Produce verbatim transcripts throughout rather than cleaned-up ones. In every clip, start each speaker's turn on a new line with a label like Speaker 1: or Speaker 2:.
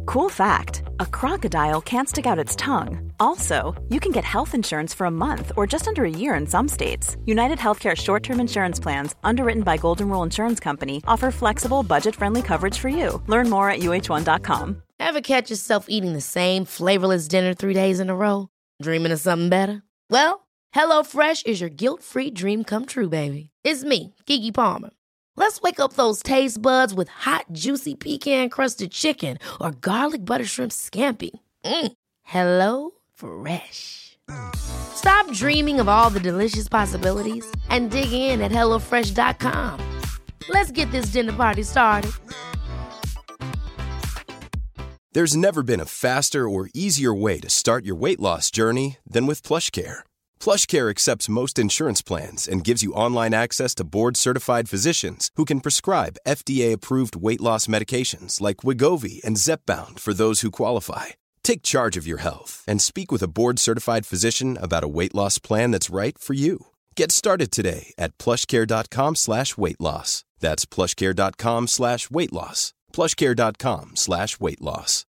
Speaker 1: Cool fact, a crocodile can't stick out its tongue. Also, you can get health insurance for a month or just under a year in some states. United Healthcare short-term insurance plans, underwritten by Golden Rule Insurance Company, offer flexible, budget-friendly coverage for you. Learn more at U H one dot com.
Speaker 2: Ever catch yourself eating the same flavorless dinner three days in a row? Dreaming of something better? Well, HelloFresh is your guilt-free dream come true, baby. It's me, Keke Palmer. Let's wake up those taste buds with hot, juicy pecan-crusted chicken or garlic butter shrimp scampi. Mm. Hello Fresh. Stop dreaming of all the delicious possibilities and dig in at hello fresh dot com. Let's get this dinner party started.
Speaker 3: There's never been a faster or easier way to start your weight loss journey than with PlushCare. PlushCare accepts most insurance plans and gives you online access to board-certified physicians who can prescribe F D A-approved weight loss medications like Wegovy and Zepbound for those who qualify. Take charge of your health and speak with a board-certified physician about a weight loss plan that's right for you. Get started today at plushcare.com slash weight loss. That's plushcare.com slash weight loss. plushcare.com slash weight loss.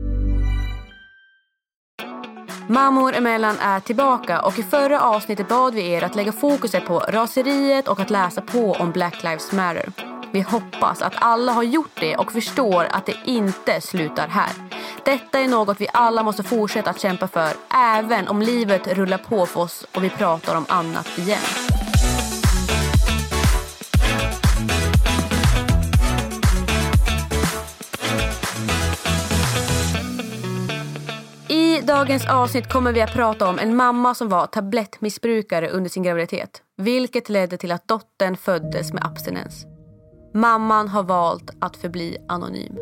Speaker 4: Mammor emellan är tillbaka, och i förra avsnittet bad vi er att lägga fokuset på raseriet och att läsa på om Black Lives Matter. Vi hoppas att alla har gjort det och förstår att det inte slutar här. Detta är något vi alla måste fortsätta att kämpa för, även om livet rullar på för oss och vi pratar om annat igen. I dagens avsnitt kommer vi att prata om en mamma som var tablettmissbrukare under sin graviditet, vilket ledde till att dottern föddes med abstinens. Mamman har valt att förbli anonym.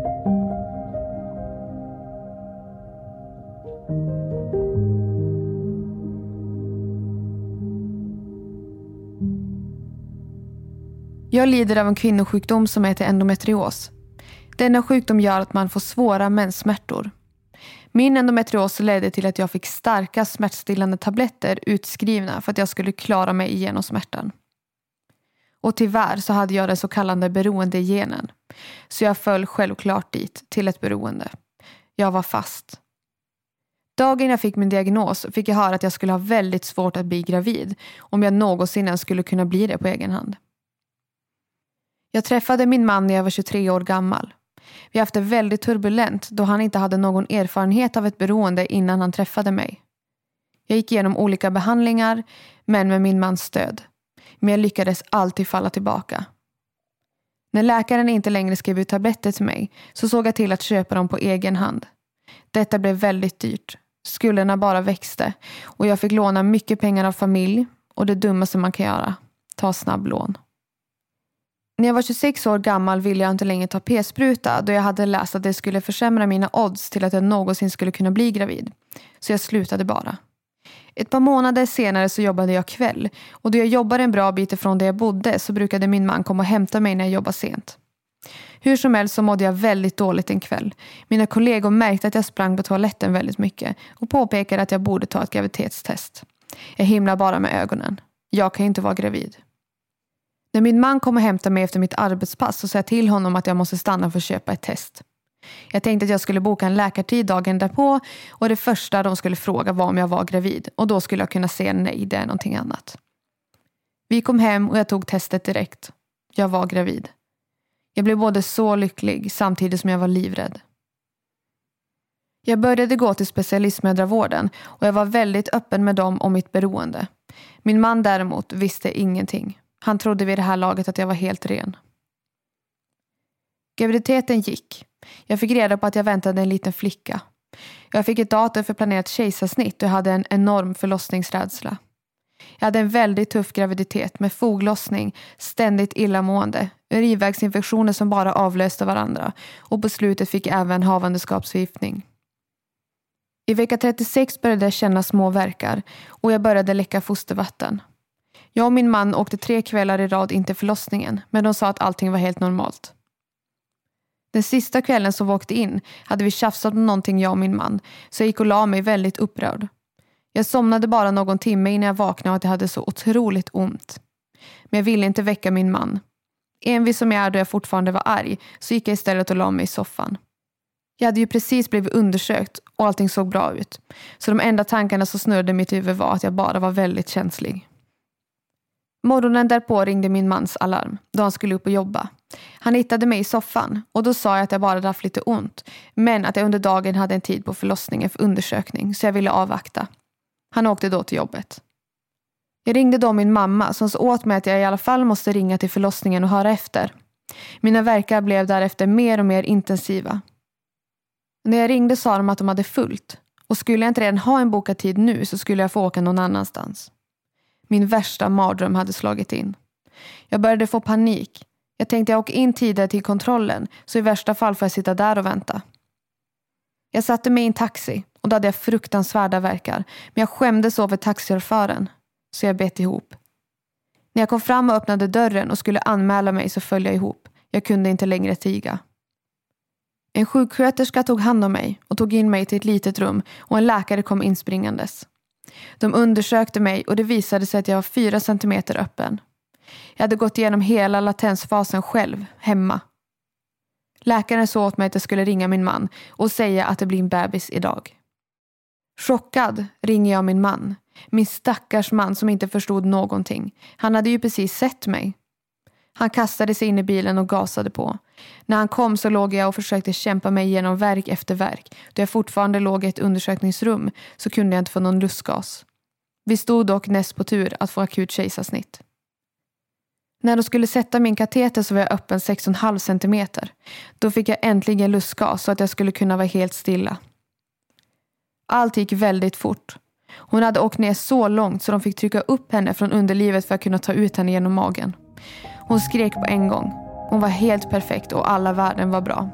Speaker 5: Jag lider av en kvinnosjukdom som heter endometrios. Denna sjukdom gör att man får svåra menssmärtor. Min endometrios ledde till att jag fick starka smärtstillande tabletter utskrivna för att jag skulle klara mig igenom smärtan. Och tyvärr så hade jag den så kallade beroendegenen. Så jag föll självklart dit till ett beroende. Jag var fast. Dagen jag fick min diagnos fick jag höra att jag skulle ha väldigt svårt att bli gravid om jag någonsin ens skulle kunna bli det på egen hand. Jag träffade min man när jag var tjugotre år gammal. Vi har haft det väldigt turbulent då han inte hade någon erfarenhet av ett beroende innan han träffade mig. Jag gick igenom olika behandlingar, men med min mans stöd. Men jag lyckades alltid falla tillbaka. När läkaren inte längre skrev ut tabletter till mig så såg jag till att köpa dem på egen hand. Detta blev väldigt dyrt. Skulderna bara växte och jag fick låna mycket pengar av familj, och det dummaste man kan göra, ta snabblån. När jag var tjugosex år gammal ville jag inte längre ta p-spruta då jag hade läst att det skulle försämra mina odds till att jag någonsin skulle kunna bli gravid. Så jag slutade bara. Ett par månader senare så jobbade jag kväll, och då jag jobbade en bra bit ifrån där jag bodde så brukade min man komma och hämta mig när jag jobbade sent. Hur som helst så mådde jag väldigt dåligt en kväll. Mina kollegor märkte att jag sprang på toaletten väldigt mycket och påpekade att jag borde ta ett graviditetstest. Jag himlade bara med ögonen. Jag kan inte vara gravid. När min man kom och hämtade mig efter mitt arbetspass så sa jag till honom att jag måste stanna för att köpa ett test. Jag tänkte att jag skulle boka en läkartid dagen därpå, och det första de skulle fråga var om jag var gravid, och då skulle jag kunna säga nej, det är någonting annat. Vi kom hem och jag tog testet direkt. Jag var gravid. Jag blev både så lycklig samtidigt som jag var livrädd. Jag började gå till specialistmödravården och jag var väldigt öppen med dem om mitt beroende. Min man däremot visste ingenting. Han trodde vid det här laget att jag var helt ren. Graviditeten gick. Jag fick reda på att jag väntade en liten flicka. Jag fick ett datum för planerat kejsarsnitt och jag hade en enorm förlossningsrädsla. Jag hade en väldigt tuff graviditet med foglossning, ständigt illamående, urinvägsinfektioner som bara avlöste varandra, och på slutet fick jag även havandeskapsförgiftning. I vecka trettiosex började jag känna små värkar och jag började läcka fostervatten. Jag och min man åkte tre kvällar i rad in till förlossningen, men de sa att allting var helt normalt. Den sista kvällen som vi åkte in hade vi tjafsat om någonting, jag och min man, så jag gick och la mig väldigt upprörd. Jag somnade bara någon timme innan jag vaknade och att jag hade så otroligt ont. Men jag ville inte väcka min man. Envis som jag är då jag fortfarande var arg så gick jag istället och la mig i soffan. Jag hade ju precis blivit undersökt och allting såg bra ut. Så de enda tankarna som snurrade mitt huvud var att jag bara var väldigt känslig. Morgonen därpå ringde min mans alarm då han skulle upp och jobba. Han hittade mig i soffan och då sa jag att jag bara hade haft lite ont. Men att jag under dagen hade en tid på förlossningen för undersökning så jag ville avvakta. Han åkte då till jobbet. Jag ringde då min mamma som sa åt mig att jag i alla fall måste ringa till förlossningen och höra efter. Mina värkar blev därefter mer och mer intensiva. När jag ringde sa de att de hade fullt. Och skulle jag inte redan ha en bokad tid nu så skulle jag få åka någon annanstans. Min värsta mardröm hade slagit in. Jag började få panik. Jag tänkte jag åker in tidigare till kontrollen så i värsta fall får jag sitta där och vänta. Jag satte mig i en taxi och då hade jag fruktansvärda värkar. Men jag skämdes över taxichauffören så jag bet ihop. När jag kom fram och öppnade dörren och skulle anmäla mig så föll jag ihop. Jag kunde inte längre tiga. En sjuksköterska tog hand om mig och tog in mig till ett litet rum och en läkare kom inspringandes. De undersökte mig och det visade sig att jag var fyra centimeter öppen. Jag hade gått igenom hela latensfasen själv, hemma. Läkaren sa åt mig att jag skulle ringa min man och säga att det blir en bebis idag. Chockad ringer jag min man. Min stackars man som inte förstod någonting. Han hade ju precis sett mig. Han kastade sig in i bilen och gasade på. När han kom så låg jag och försökte kämpa mig igenom verk efter verk. Då jag fortfarande låg i ett undersökningsrum så kunde jag inte få någon lustgas. Vi stod dock näst på tur att få akut kejsarsnitt. När de skulle sätta min kateter så var jag öppen sex komma fem centimeter. Då fick jag äntligen lustgas så att jag skulle kunna vara helt stilla. Allt gick väldigt fort. Hon hade åkt ner så långt så de fick trycka upp henne från underlivet för att kunna ta ut henne genom magen. Hon skrek på en gång. Hon var helt perfekt och alla värden var bra.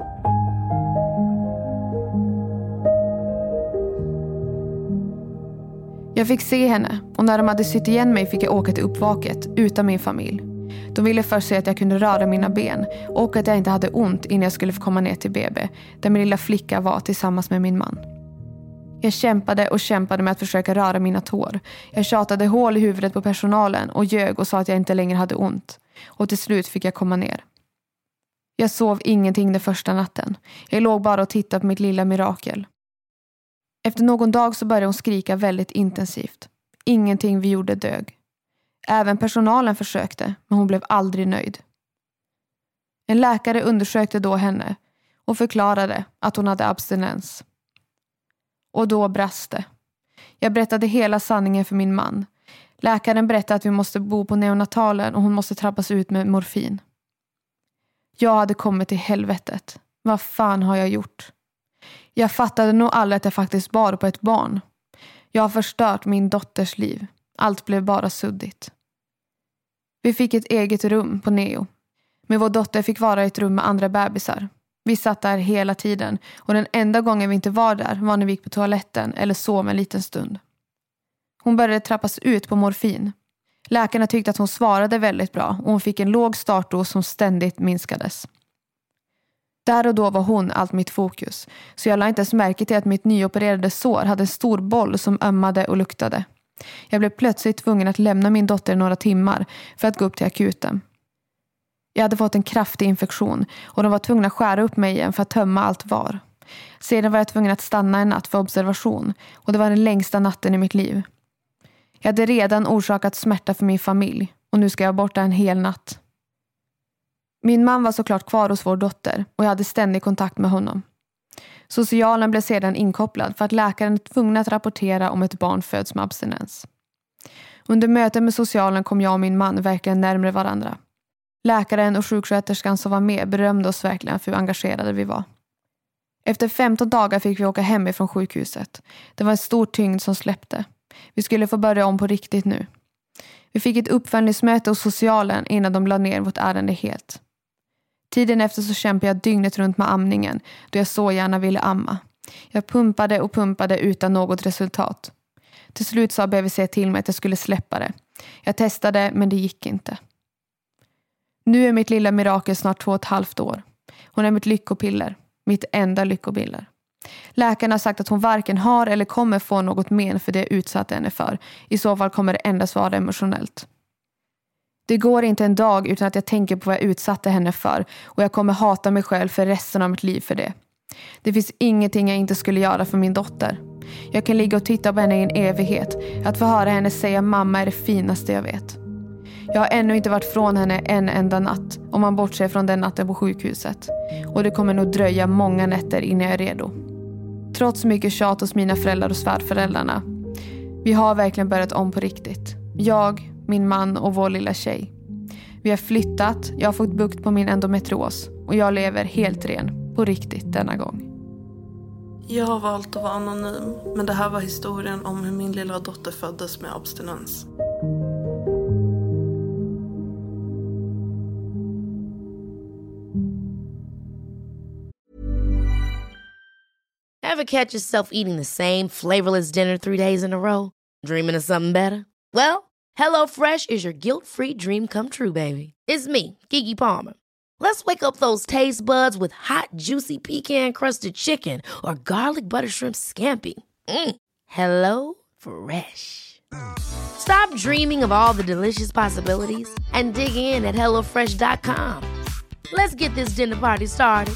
Speaker 5: Jag fick se henne och när de hade sytt igen mig fick jag åka till uppvaket utan min familj. De ville först säga att jag kunde röra mina ben och att jag inte hade ont innan jag skulle få komma ner till B B där min lilla flicka var tillsammans med min man. Jag kämpade och kämpade med att försöka röra mina tår. Jag tjatade hål i huvudet på personalen och ljög och sa att jag inte längre hade ont. Och till slut fick jag komma ner. Jag sov ingenting den första natten. Jag låg bara och tittade på mitt lilla mirakel. Efter någon dag så började hon skrika väldigt intensivt. Ingenting vi gjorde dög. Även personalen försökte, men hon blev aldrig nöjd. En läkare undersökte då henne och förklarade att hon hade abstinens. Och då brast det. Jag berättade hela sanningen för min man. Läkaren berättade att vi måste bo på neonatalen och hon måste trappas ut med morfin. Jag hade kommit till helvetet. Vad fan har jag gjort? Jag fattade nog aldrig att jag faktiskt bar på ett barn. Jag har förstört min dotters liv. Allt blev bara suddigt. Vi fick ett eget rum på Neo. Men vår dotter fick vara i ett rum med andra bebisar. Vi satt där hela tiden och den enda gången vi inte var där var när vi gick på toaletten eller sov en liten stund. Hon började trappas ut på morfin. Läkarna tyckte att hon svarade väldigt bra och hon fick en låg startdos som ständigt minskades. Där och då var hon allt mitt fokus så jag la inte ens märke till att mitt nyopererade sår hade en stor boll som ömmade och luktade. Jag blev plötsligt tvungen att lämna min dotter några timmar för att gå upp till akuten. Jag hade fått en kraftig infektion och de var tvungna att skära upp mig igen för att tömma allt var. Sedan var jag tvungen att stanna en natt för observation och det var den längsta natten i mitt liv. Jag hade redan orsakat smärta för min familj och nu ska jag borta en hel natt. Min man var såklart kvar hos vår dotter och jag hade ständig kontakt med honom. Socialen blev sedan inkopplad för att läkaren är tvungen att rapportera om ett barn föds med abstinens. Under mötet med socialen kom jag och min man verkligen närmare varandra. Läkaren och sjuksköterskan som var med berömde oss verkligen för hur engagerade vi var. Efter femton dagar fick vi åka hem ifrån sjukhuset. Det var en stor tyngd som släppte. Vi skulle få börja om på riktigt nu. Vi fick ett uppföljningsmöte hos socialen innan de lade ner vårt ärende helt. Tiden efter så kämpade jag dygnet runt med amningen då jag så gärna ville amma. Jag pumpade och pumpade utan något resultat. Till slut sa B V C till mig att jag skulle släppa det. Jag testade men det gick inte. Nu är mitt lilla mirakel snart två och ett halvt år. Hon är mitt lyckopiller. Mitt enda lyckopiller. Läkarna har sagt att hon varken har eller kommer få något men för det jag utsatt henne för. I så fall kommer det endast vara emotionellt. Det går inte en dag utan att jag tänker på vad jag utsatte henne för. Och jag kommer hata mig själv för resten av mitt liv för det. Det finns ingenting jag inte skulle göra för min dotter. Jag kan ligga och titta på henne i en evighet. Att få höra henne säga mamma är det finaste jag vet. Jag har ännu inte varit från henne en enda natt, om man bortser från den natten på sjukhuset. Och det kommer nog dröja många nätter innan jag är redo. Trots mycket tjat hos mina föräldrar och svärföräldrarna. Vi har verkligen börjat om på riktigt. Jag, min man och vår lilla tjej. Vi har flyttat, jag har fått bukt på min endometrios. Och jag lever helt ren, på riktigt denna gång.
Speaker 6: Jag har valt att vara anonym, men det här var historien om hur min lilla dotter föddes med abstinens.
Speaker 2: Ever catch yourself eating the same flavorless dinner three days in a row? Dreaming of something better? Well, HelloFresh is your guilt-free dream come true, baby. It's me, Keke Palmer. Let's wake up those taste buds with hot, juicy pecan-crusted chicken or garlic butter shrimp scampi. Mm. Hello Fresh. Stop dreaming of all the delicious possibilities and dig in at hello fresh dot com. Let's get this dinner party started.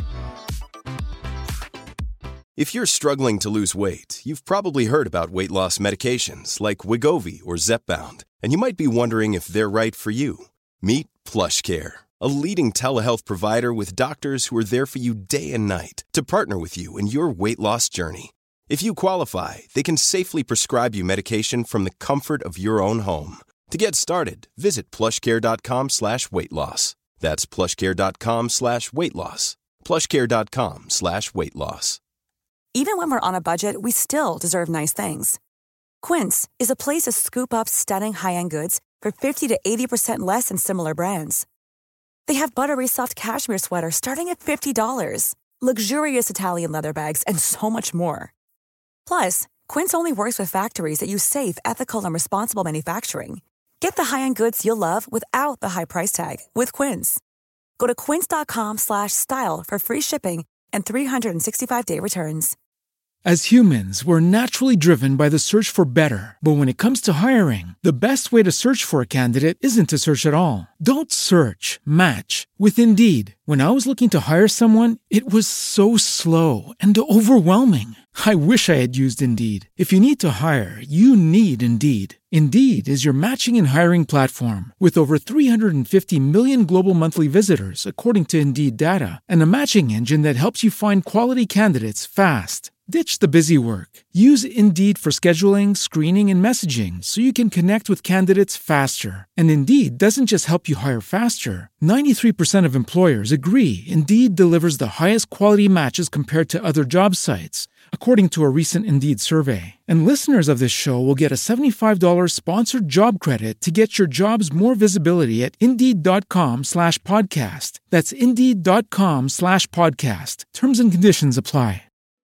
Speaker 3: If you're struggling to lose weight, you've probably heard about weight loss medications like Wegovy or Zepbound, and you might be wondering if they're right for you. Meet PlushCare, a leading telehealth provider with doctors who are there for you day and night to partner with you in your weight loss journey. If you qualify, they can safely prescribe you medication from the comfort of your own home. To get started, visit plushcare.com slash weight loss. That's plushcare.com slash weight loss. plushcare.com slash weight loss.
Speaker 7: Even when we're on a budget, we still deserve nice things. Quince is a place to scoop up stunning high-end goods for fifty to eighty percent less than similar brands. They have buttery soft cashmere sweaters starting at fifty dollars, luxurious Italian leather bags, and so much more. Plus, Quince only works with factories that use safe, ethical, and responsible manufacturing. Get the high-end goods you'll love without the high price tag with Quince. Go to quince.com slash style for free shipping and three sixty-five day returns.
Speaker 8: As humans, we're naturally driven by the search for better. But when it comes to hiring, the best way to search for a candidate isn't to search at all. Don't search, match with Indeed. When I was looking to hire someone, it was so slow and overwhelming. I wish I had used Indeed. If you need to hire, you need Indeed. Indeed is your matching and hiring platform with over three hundred fifty million global monthly visitors, according to Indeed data, and a matching engine that helps you find quality candidates fast. Ditch the busy work. Use Indeed for scheduling, screening, and messaging so you can connect with candidates faster. And Indeed doesn't just help you hire faster. ninety-three percent of employers agree Indeed delivers the highest quality matches compared to other job sites, according to a recent Indeed survey. And listeners of this show will get a seventy-five dollars sponsored job credit to get your jobs more visibility at Indeed.com slash podcast. That's Indeed.com slash podcast. Terms and conditions apply.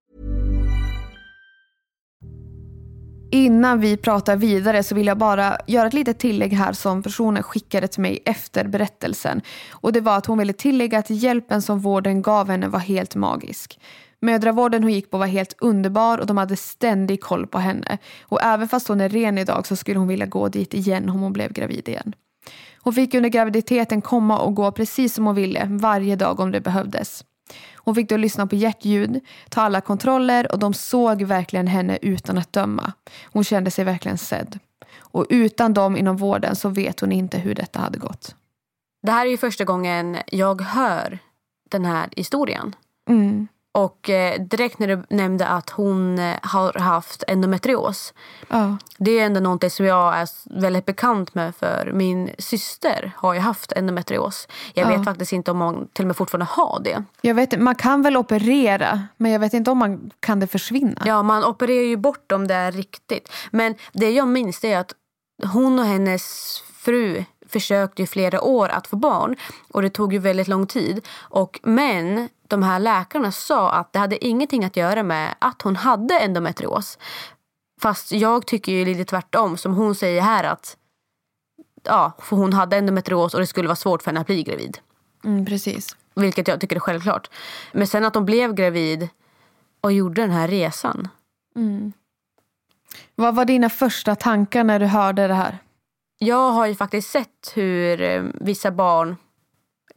Speaker 5: Innan vi pratar vidare så vill jag bara göra ett litet tillägg här som personen skickade till mig efter berättelsen. Och det var att hon ville tillägga att hjälpen som vården gav henne var helt magisk. Mödravården hon gick på var helt underbar och de hade ständig koll på henne. Och även fast hon är ren idag så skulle hon vilja gå dit igen om hon blev gravid igen. Hon fick under graviditeten komma och gå precis som hon ville varje dag om det behövdes. Hon fick då lyssna på hjärtljud, ta alla kontroller och de såg verkligen henne utan att döma. Hon kände sig verkligen sedd. Och utan dem inom vården så vet hon inte hur detta hade gått.
Speaker 4: Det här är ju första gången jag hör den här historien.
Speaker 5: Mm.
Speaker 4: Och eh, direkt när du nämnde att hon eh, har haft endometrios.
Speaker 5: Ja.
Speaker 4: Det är ändå någonting som jag är väldigt bekant med, för min syster har ju haft endometrios. Jag
Speaker 5: ja.
Speaker 4: vet faktiskt inte om man till och med fortfarande har det.
Speaker 5: Jag vet, man kan väl operera, men jag vet inte om man kan det försvinna.
Speaker 4: Ja, man opererar ju bort om det är riktigt. Men det jag minns det är att hon och hennes fru försökte i flera år att få barn. Och det tog ju väldigt lång tid. Och, men de här läkarna sa att det hade ingenting att göra med att hon hade endometrios. Fast jag tycker ju lite tvärtom, som hon säger här, att ja, för hon hade endometrios och det skulle vara svårt för henne att bli gravid.
Speaker 5: Mm, precis.
Speaker 4: Vilket jag tycker är självklart. Men sen att de blev gravid och gjorde den här resan.
Speaker 5: Mm. Vad var dina första tankar när du hörde det här?
Speaker 4: Jag har ju faktiskt sett hur vissa barn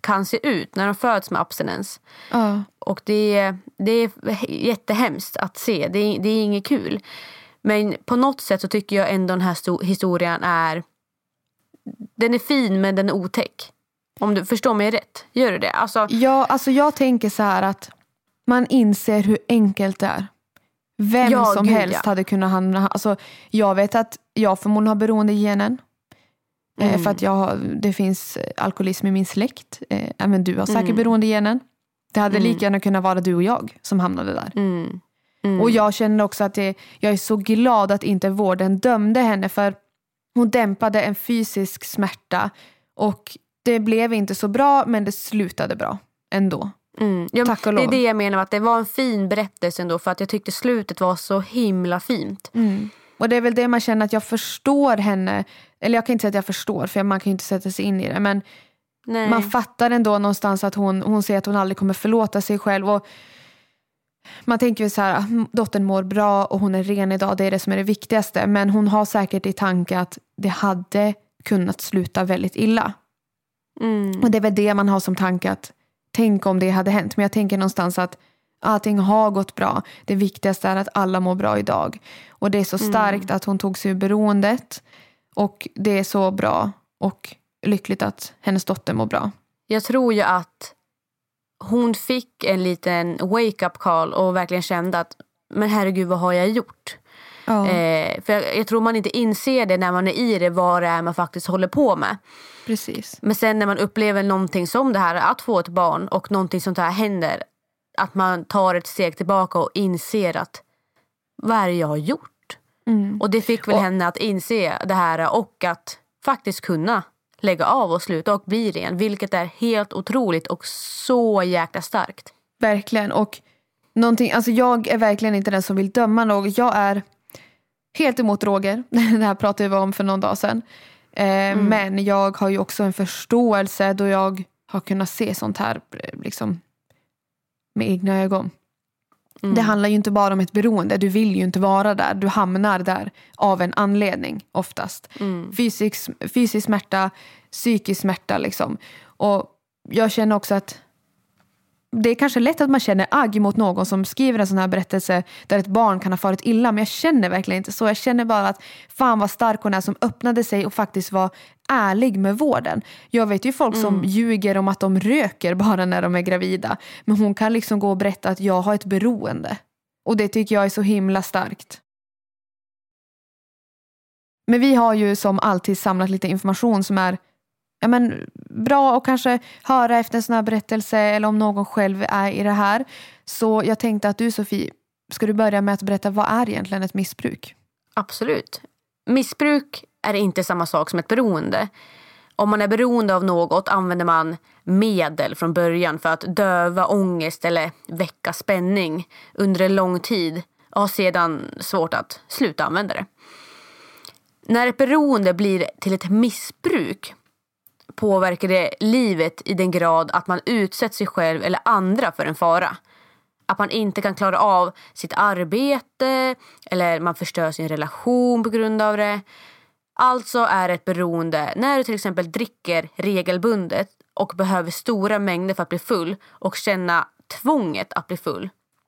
Speaker 4: kan se ut när de föds med abstinens.
Speaker 5: Ja.
Speaker 4: Och det, det är jättehemskt att se. Det är, det är inget kul. Men på något sätt så tycker jag ändå den här sto- historien är... Den är fin men den är otäck. Om du förstår mig rätt. Gör du det? Alltså,
Speaker 5: ja, alltså jag tänker så här att man inser hur enkelt det är. Vem
Speaker 4: ja,
Speaker 5: som
Speaker 4: gud,
Speaker 5: helst
Speaker 4: ja.
Speaker 5: hade kunnat hamna... Alltså, jag vet att jag förmodligen har beroendegenen. Mm. För att jag har, det finns alkoholism i min släkt. Eh, även du har säkert mm. beroendegenen. Det hade mm. lika gärna kunnat vara du och jag som hamnade där.
Speaker 4: Mm. Mm.
Speaker 5: Och jag känner också att det, jag är så glad att inte vården dömde henne. För hon dämpade en fysisk smärta. Och det blev inte så bra, men det slutade bra ändå.
Speaker 4: Mm. Ja,
Speaker 5: tack och lov.
Speaker 4: Det är det jag menar, att det var en fin berättelse ändå. För att jag tyckte slutet var så himla fint.
Speaker 5: Mm. Och det är väl det man känner, att jag förstår henne. Eller jag kan inte säga att jag förstår, för man kan ju inte sätta sig in i det. Men nej. Man fattar ändå någonstans att hon, hon säger att hon aldrig kommer förlåta sig själv. Och man tänker ju så här, dottern mår bra och hon är ren idag. Det är det som är det viktigaste. Men hon har säkert i tanke att det hade kunnat sluta väldigt illa. Mm. Och det är väl det man har som tanke, att tänk om det hade hänt. Men jag tänker någonstans att allting har gått bra. Det viktigaste är att alla mår bra idag. Och det är så starkt mm. att hon tog sig ur beroendet. Och det är så bra och lyckligt att hennes dotter mår bra. Jag tror ju att hon fick en liten wake-up call och verkligen kände att, men herregud, vad har jag gjort? Ja. Eh, för jag, jag tror man inte inser det när man är i det, vad det är man faktiskt håller på med. Precis.
Speaker 4: Men sen när man upplever någonting som det här, att få ett barn och någonting sånt här händer, att man tar ett steg tillbaka och inser att vad är det jag har gjort? Mm. Och det fick väl och, henne att inse det här och att faktiskt kunna lägga av och sluta och bli ren, vilket är helt otroligt och så jäkla starkt.
Speaker 5: Verkligen. Och någonting, alltså jag är verkligen inte den som vill döma något. Jag är helt emot droger. Det här pratade vi om för någon dag sedan. Eh, mm. Men jag har ju också en förståelse då jag har kunnat se sånt här liksom med egna ögon. Mm. Det handlar ju inte bara om ett beroende. Du vill ju inte vara där. Du hamnar där av en anledning oftast. Mm. Fysisk, fysisk smärta, psykisk smärta liksom. Och jag känner också att det är kanske lätt att man känner agg mot någon som skriver en sån här berättelse där ett barn kan ha farit illa. Men jag känner verkligen inte så. Jag känner bara att fan vad stark hon är som öppnade sig och faktiskt var ärlig med vården. Jag vet ju folk som mm. ljuger om att de röker bara när de är gravida. Men hon kan liksom gå och berätta att jag har ett beroende. Och det tycker jag är så himla starkt. Men vi har ju som alltid samlat lite information som är ja, men, bra och kanske höra efter en sån här berättelse eller om någon själv är i det här. Så jag tänkte att du, Sofie, ska du börja med att berätta, vad är egentligen ett missbruk?
Speaker 4: Absolut. Missbruk är inte samma sak som ett beroende. Om man är beroende av något använder man medel från början för att döva ångest eller väcka spänning under en lång tid och har sedan svårt att sluta använda det. När ett beroende blir till ett missbruk påverkar det livet i den grad att man utsätter sig själv eller andra för en fara. Att man inte kan klara av sitt arbete eller man förstör sin relation på grund av det. Alltså är ett beroende när du till exempel dricker regelbundet och behöver stora mängder för att bli full och känna tvånget att bli full.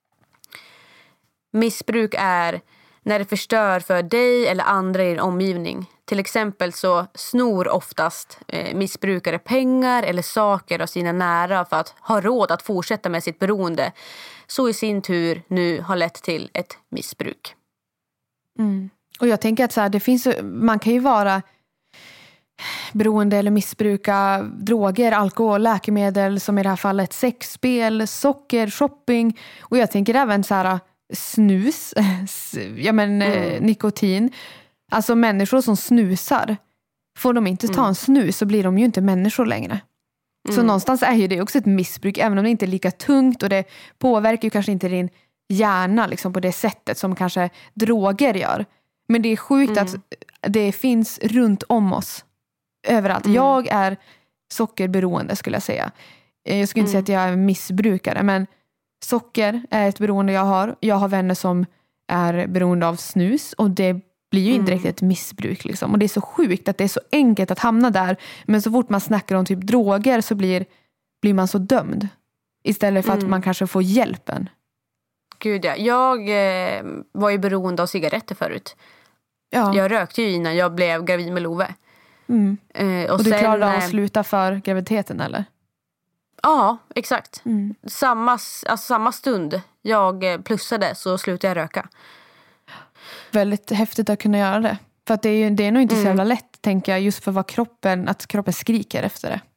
Speaker 4: Missbruk är när det förstör för dig eller andra i din omgivning. Till exempel så snor oftast eh, missbrukare pengar eller saker av sina nära för att ha råd att fortsätta med sitt beroende. Så i sin tur nu har lett till ett missbruk.
Speaker 5: Mm. Och jag tänker att så här, det finns, man kan ju vara beroende eller missbruka droger, alkohol, läkemedel, som i det här fallet sexspel, socker, shopping. Och jag tänker även så här snus, ja men mm. nikotin. Alltså människor som snusar, får de inte ta en snus så blir de ju inte människor längre. Mm. Så någonstans är ju det också ett missbruk, även om det inte är lika tungt och det påverkar ju kanske inte din hjärna liksom på det sättet som kanske droger gör. Men det är sjukt mm. att det finns runt om oss överallt. Mm. Jag är sockerberoende skulle jag säga. Jag skulle inte mm. säga att jag är missbrukare, men socker är ett beroende jag har. Jag har vänner som är beroende av snus och det blir ju indirekt mm. ett missbruk liksom. Och det är så sjukt att det är så enkelt att hamna där. Men så fort man snackar om typ droger så blir blir man så dömd. Istället för mm. att man kanske får hjälpen.
Speaker 4: Gud ja, jag eh, var ju beroende av cigaretter förut. Ja. Jag rökte ju innan jag blev gravid med Love.
Speaker 5: Mm. Eh, och, och du sen, klarade av att sluta för graviditeten eller?
Speaker 4: Ja, exakt.
Speaker 5: Mm.
Speaker 4: Samma, alltså, samma stund jag plussade så slutade jag röka.
Speaker 5: Väldigt häftigt att kunna göra det. För att det är, ju, det är nog inte mm. så jävla lätt, tänker jag, just för vad kroppen, att kroppen skriker efter det.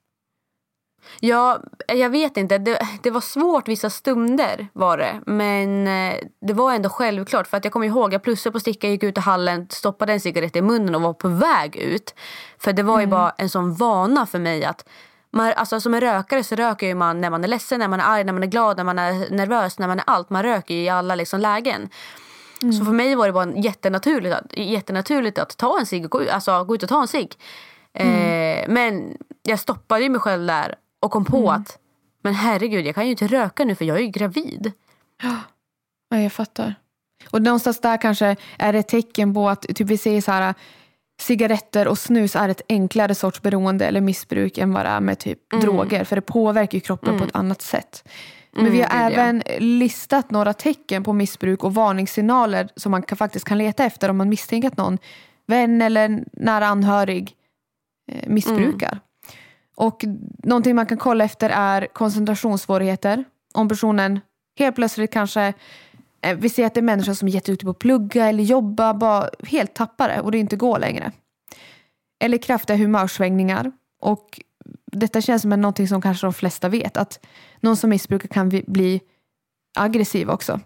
Speaker 4: Ja, jag vet inte. Det, det var svårt vissa stunder var det. Men det var ändå självklart. För att jag kommer ihåg, jag plussade på stickan, gick ut i hallen, stoppade en cigarett i munnen och var på väg ut. För det var ju mm. bara en sån vana för mig att man, alltså som en rökare så röker ju man när man är ledsen, när man är arg, när man är glad, när man är nervös, när man är allt. Man röker ju i alla liksom lägen. Mm. Så för mig var det bara jättenaturligt att, jättenaturligt att ta en cigg, alltså gå ut och ta en cigg. Mm. Eh, men jag stoppade ju mig själv där och kom på mm. att men herregud, jag kan ju inte röka nu för jag är ju gravid.
Speaker 5: Ja, jag fattar. Och någonstans där kanske är det ett tecken på att typ vi säger så här, cigaretter och snus är ett enklare sorts beroende eller missbruk än vad det är med typ mm. droger. För det påverkar ju kroppen mm. på ett annat sätt. Men mm, vi har även ja. listat några tecken på missbruk och varningssignaler som man kan, faktiskt kan leta efter om man misstänker att någon vän eller nära anhörig eh, missbrukar. Mm. Och någonting man kan kolla efter är koncentrationssvårigheter. Om personen helt plötsligt kanske, eh, vi ser att det är människor som är jätteute på att plugga eller jobba, bara helt tappare och det inte går längre. Eller kraftiga humörsvängningar. Och detta känns som någonting som kanske de flesta vet, att någon som missbrukar kan bli aggressiv också.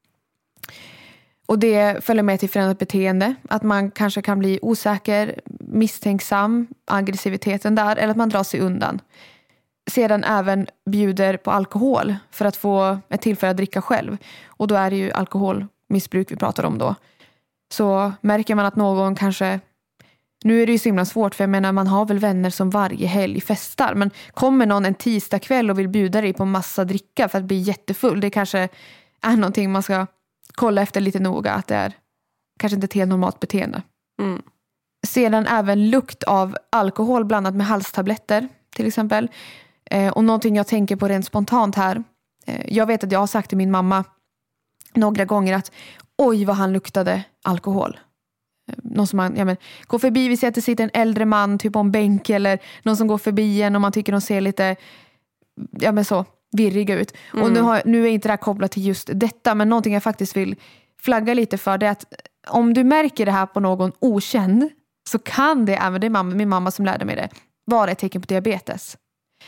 Speaker 5: Och det följer med till förändrat beteende. Att man kanske kan bli osäker, misstänksam, aggressiviteten där, eller att man drar sig undan. Sedan även bjuder på alkohol för att få ett tillfälle att dricka själv. Och då är det ju alkoholmissbruk vi pratar om då. Så märker man att någon kanske... Nu är det ju så himla svårt, för jag menar man har väl vänner som varje helg festar. Men kommer någon en tisdag kväll och vill bjuda dig på massa dricka för att bli jättefull. Det kanske är någonting man ska kolla efter lite noga. Att det är kanske inte ett helt normalt beteende.
Speaker 4: Mm.
Speaker 5: Sedan även lukt av alkohol blandat med halstabletter till exempel. Eh, och någonting jag tänker på rent spontant här. Eh, jag vet att jag har sagt till min mamma några gånger att oj vad han luktade alkohol. Någon som man, ja men, går förbi, vi ser att det sitter en äldre man typ på en bänk eller någon som går förbi en och man tycker de ser lite ja men så, virriga ut. Mm. Och nu, har, nu är inte det här kopplat till just detta, men någonting jag faktiskt vill flagga lite för det är att om du märker det här på någon okänd så kan det, även det är mamma, min mamma som lärde mig det, vara ett tecken på diabetes.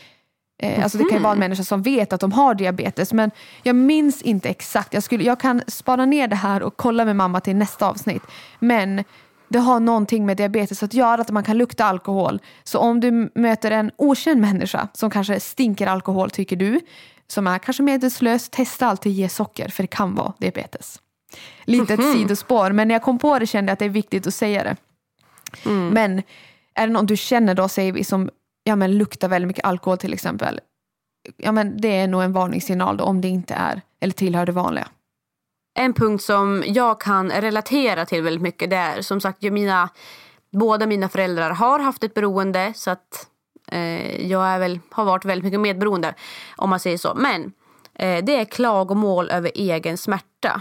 Speaker 5: Eh, alltså det kan ju vara en människa som vet att de har diabetes, men jag minns inte exakt. Jag, skulle, jag kan spara ner det här och kolla med mamma till nästa avsnitt. Men det har någonting med diabetes att göra, att man kan lukta alkohol. Så om du möter en okänd människa som kanske stinker alkohol, tycker du, som är kanske medelslös, testa alltid ge socker, för det kan vara diabetes. Lite ett sidospår, men när jag kom på det kände jag att det är viktigt att säga det. Mm. Men är det någon du känner då, säger vi, som ja, men luktar väldigt mycket alkohol till exempel. Ja, men det är nog en varningssignal då, om det inte är eller tillhör det vanliga.
Speaker 4: En punkt som jag kan relatera till väldigt mycket, det är som sagt, mina, båda mina föräldrar har haft ett beroende, så att eh, jag är väl, har varit väldigt mycket medberoende, om man säger så. Men eh, det är klagomål över egen smärta.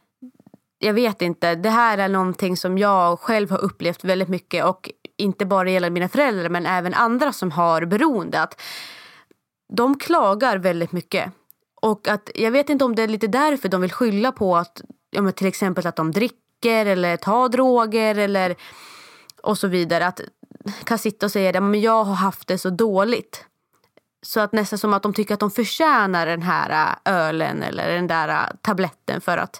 Speaker 4: Jag vet inte, det här är någonting som jag själv har upplevt väldigt mycket, och inte bara gäller mina föräldrar men även andra som har beroende, att de klagar väldigt mycket. Och att jag vet inte om det är lite därför de vill skylla på att, ja, men till exempel att de dricker eller tar droger eller och så vidare, att kan sitta och säga att men jag har haft det så dåligt. Så att nästan som att de tycker att de förtjänar den här ölen eller den där tabletten för att,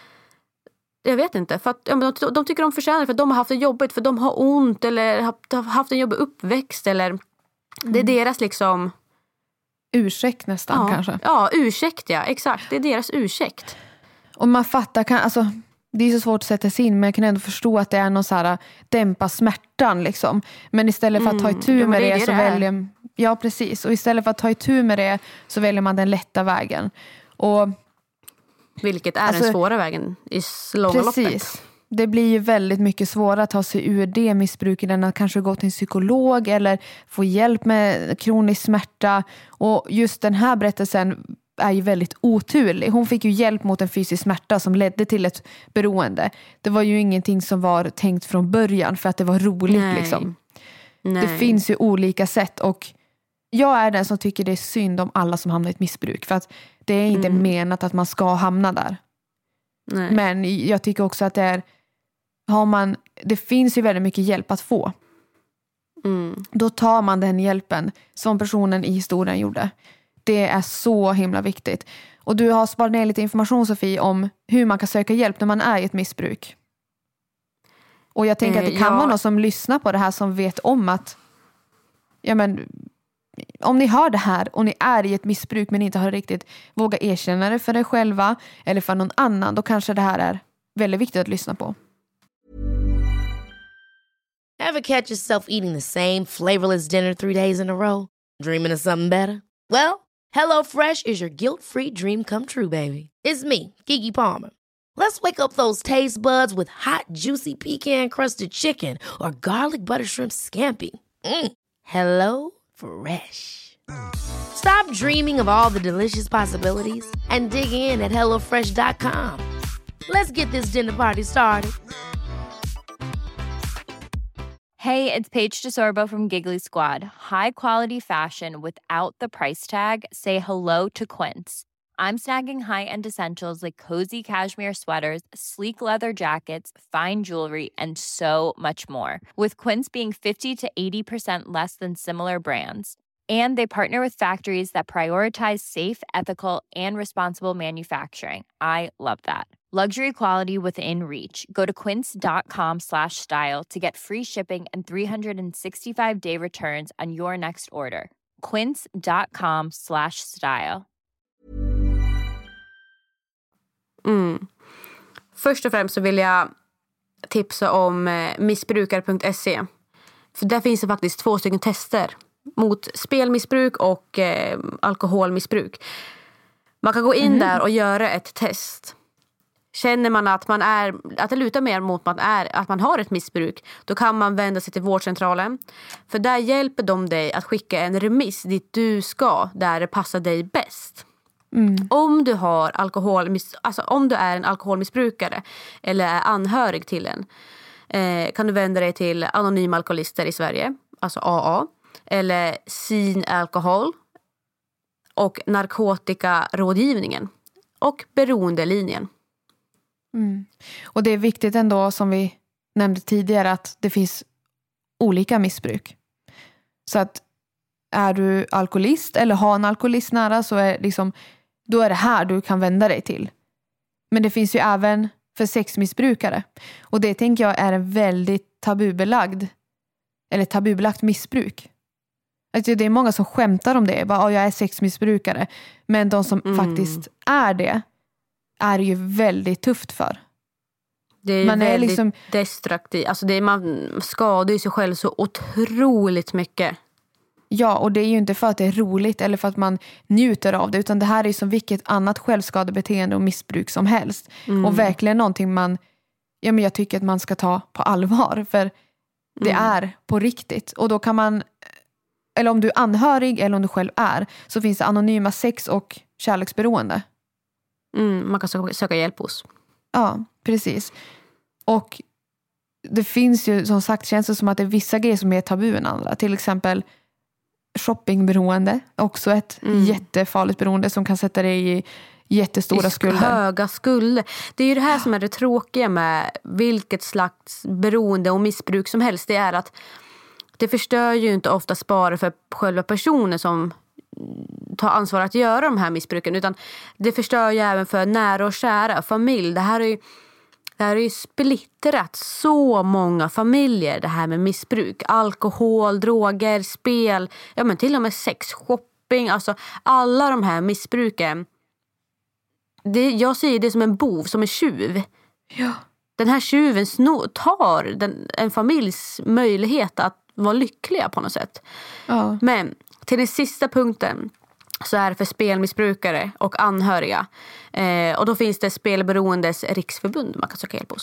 Speaker 4: jag vet inte, för att ja, men de, de tycker de förtjänar för att de har haft det jobbigt, för de har ont eller har haft en jobbig uppväxt, eller mm. det är deras liksom
Speaker 5: ursäkt nästan,
Speaker 4: ja,
Speaker 5: kanske.
Speaker 4: Ja, ursäkt, ja, exakt. Det är deras ursäkt.
Speaker 5: Och man fattar, kan, alltså, det är så svårt att sätta sig in, men jag kan ändå förstå att det är någon så här dämpa smärtan liksom. Men istället för att ta itu mm. med ja, det, det så det väljer, ja precis, och istället för att ta itu med det så väljer man den lätta vägen. Och
Speaker 4: vilket är alltså, den svåra vägen i långa
Speaker 5: precis.
Speaker 4: loppet.
Speaker 5: Det blir ju väldigt mycket svårare att ta sig ur det missbruket än att kanske gå till en psykolog eller få hjälp med kronisk smärta. Och just den här berättelsen är ju väldigt oturlig. Hon fick ju hjälp mot en fysisk smärta som ledde till ett beroende. Det var ju ingenting som var tänkt från början för att det var roligt. Nej. Liksom. Nej. Det finns ju olika sätt och jag är den som tycker det är synd om alla som hamnar i ett missbruk. För att det är inte mm. menat att man ska hamna där. Nej. Men jag tycker också att det är har man, det finns ju väldigt mycket hjälp att få. Mm. Då tar man den hjälpen som personen i historien gjorde. Det är så himla viktigt. Och du har sparat ner lite information, Sofie, om hur man kan söka hjälp när man är i ett missbruk. Och jag tänker eh, att det kan ja. vara någon som lyssnar på det här som vet om att ja men om ni hör det här och ni är i ett missbruk men inte har riktigt vågat erkänna det för er själva eller för någon annan, då kanske det här är väldigt viktigt att lyssna på.
Speaker 2: Ever catch yourself eating the same flavorless dinner three days in a row? Dreaming of something better? Well, HelloFresh is your guilt-free dream come true, baby. It's me, Keke Palmer. Let's wake up those taste buds with hot, juicy pecan-crusted chicken or garlic butter shrimp scampi. Mm. Hello Fresh. Stop dreaming of all the delicious possibilities and dig in at hello fresh dot com. Let's get this dinner party started.
Speaker 9: Hey, it's Paige DeSorbo from Giggly Squad. High quality fashion without the price tag. Say hello to Quince. I'm snagging high-end essentials like cozy cashmere sweaters, sleek leather jackets, fine jewelry, and so much more. With Quince being fifty to eighty percent less than similar brands. And they partner with factories that prioritize safe, ethical, and responsible manufacturing. I love that. Luxury quality within reach. Go to quince.com slash style to get free shipping and three sixty-five day returns on your next order. Quince.com slash style.
Speaker 4: Mm. Först och främst så vill jag tipsa om eh, missbrukare punkt se. För där finns det faktiskt två stycken tester mot spelmissbruk och eh, alkoholmissbruk. Man kan gå in mm. där och göra ett test. Känner man att man är att det lutar mer mot att man är att man har ett missbruk, då kan man vända sig till vårdcentralen. För där hjälper de dig att skicka en remiss dit du ska, där det passar dig bäst. Mm. Om du har alkohol, alltså om du är en alkoholmissbrukare eller är anhörig till en, eh, kan du vända dig till Anonyma Alkoholister i Sverige, alltså A A, eller Sin Alkohol och Narkotikarådgivningen och Beroendelinjen.
Speaker 5: Mm. Och det är viktigt ändå, som vi nämnde tidigare, att det finns olika missbruk. Så att är du alkoholist eller har en alkoholist nära, så är liksom, då är det här du kan vända dig till. Men det finns ju även för sexmissbrukare. Och det tänker jag är en väldigt tabubelagd eller tabubelagt missbruk. Alltså det är många som skämtar om det. Bara, oh, jag är sexmissbrukare. Men de som mm. faktiskt är det är ju väldigt tufft för.
Speaker 4: Det är man väldigt är liksom destruktivt. Alltså det är, man skadar ju sig själv så otroligt mycket.
Speaker 5: Ja, och det är ju inte för att det är roligt eller för att man njuter av det, utan det här är som vilket annat självskadebeteende och missbruk som helst. Mm. Och verkligen någonting man, ja men jag tycker att man ska ta på allvar, för det mm. är på riktigt. Och då kan man, eller om du är anhörig eller om du själv är, så finns det anonyma sex- och kärleksberoende.
Speaker 4: Mm, man kan söka, söka hjälp hos.
Speaker 5: Ja, precis. Och det finns ju, som sagt, känns det som att det är vissa grejer som är tabu än andra. Till exempel shoppingberoende, också ett mm. jättefarligt beroende som kan sätta dig i jättestora I skulder.
Speaker 4: Höga skulder. Det är ju det här som är det tråkiga med vilket slags beroende och missbruk som helst. Det är att det förstör ju inte ofta spara för själva personer som tar ansvar att göra de här missbruken, utan det förstör ju även för nära och kära, familj. Det här är ju Det här är ju splittrat så många familjer, det här med missbruk. Alkohol, droger, spel, ja men till och med sex, shopping. Alltså alla de här missbruken. Det, jag ser det som en bov, som en tjuv.
Speaker 5: Ja.
Speaker 4: Den här tjuven snor, tar den, en familjs möjlighet att vara lyckliga på något sätt.
Speaker 5: Ja.
Speaker 4: Men till den sista punkten så är det för spelmissbrukare och anhöriga. Eh, och då finns det Spelberoendes riksförbund man kan söka hjälp hos.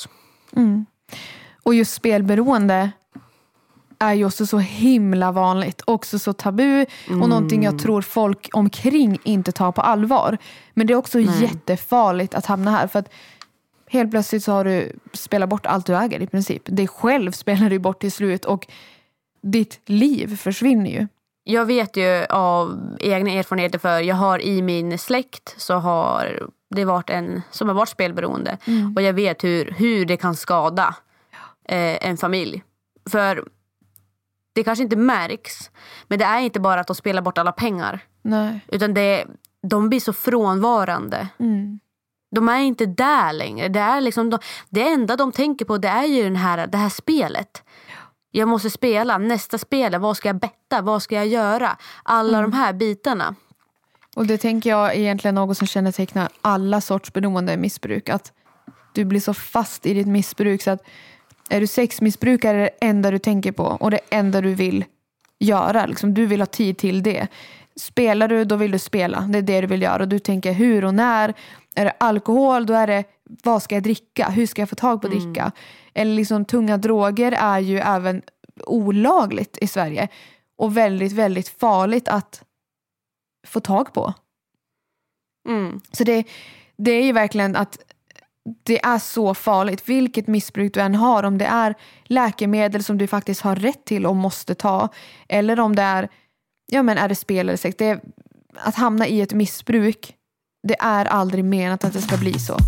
Speaker 5: Mm. Och just spelberoende är ju också så himla vanligt. Också så tabu. Mm. Och någonting jag tror folk omkring inte tar på allvar. Men det är också Nej. jättefarligt att hamna här. För att helt plötsligt så har du spelat bort allt du äger i princip. Dig själv spelar du bort till slut. Och ditt liv försvinner ju.
Speaker 4: Jag vet ju av egna erfarenheter, för jag har i min släkt så har det varit en som har varit spelberoende. Mm. Och jag vet hur, hur det kan skada eh, en familj. För det kanske inte märks, men det är inte bara att de spelar bort alla pengar.
Speaker 5: Nej.
Speaker 4: Utan det, de blir så frånvarande.
Speaker 5: Mm.
Speaker 4: De är inte där längre. Det är liksom de, det enda de tänker på, det är ju den här, det här spelet. Jag måste spela, nästa spel, vad ska jag betta, vad ska jag göra? Alla mm. de här bitarna.
Speaker 5: Och det tänker jag egentligen något som kännetecknar alla sorts beroende missbruk. Att du blir så fast i ditt missbruk så att är du sexmissbrukare är det enda du tänker på. Och det enda du vill göra. Liksom, du vill ha tid till det. Spelar du, då vill du spela. Det är det du vill göra. Och du tänker hur och när. Är det alkohol, då är det vad ska jag dricka? Hur ska jag få tag på mm. dricka? Eller liksom tunga droger är ju även olagligt i Sverige. Och väldigt, väldigt farligt att få tag på.
Speaker 4: Mm.
Speaker 5: Så det, det är ju verkligen att det är så farligt. Vilket missbruk du än har. Om det är läkemedel som du faktiskt har rätt till och måste ta. Eller om det är, ja men är det spel eller sex. Det är, att hamna i ett missbruk, det är aldrig menat att det ska bli så.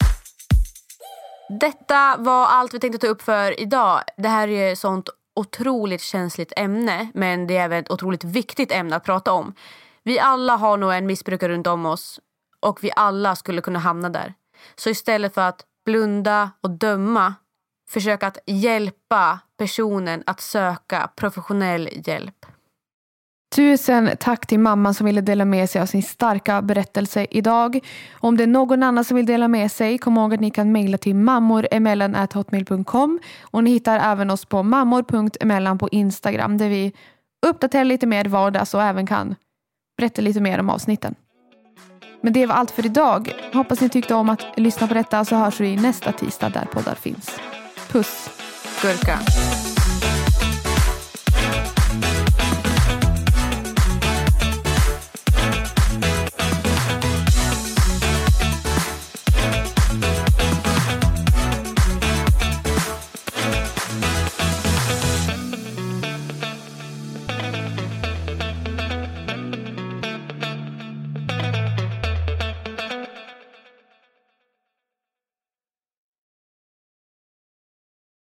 Speaker 4: Detta var allt vi tänkte ta upp för idag. Det här är ett sånt otroligt känsligt ämne. Men det är även ett otroligt viktigt ämne att prata om. Vi alla har nog en missbrukare runt om oss. Och vi alla skulle kunna hamna där. Så istället för att blunda och döma, försök att hjälpa personen att söka professionell hjälp.
Speaker 5: Tusen tack till mamman som ville dela med sig av sin starka berättelse idag. Om det är någon annan som vill dela med sig, kom ihåg att ni kan mejla till mammoremellan at hotmail punkt com. Och ni hittar även oss på mammor punkt emellan på Instagram, där vi uppdaterar lite mer vardags och även kan berätta lite mer om avsnitten. Men det var allt för idag. Hoppas ni tyckte om att lyssna på detta, så hörs vi nästa tisdag där poddar finns. Puss!
Speaker 4: Gurka!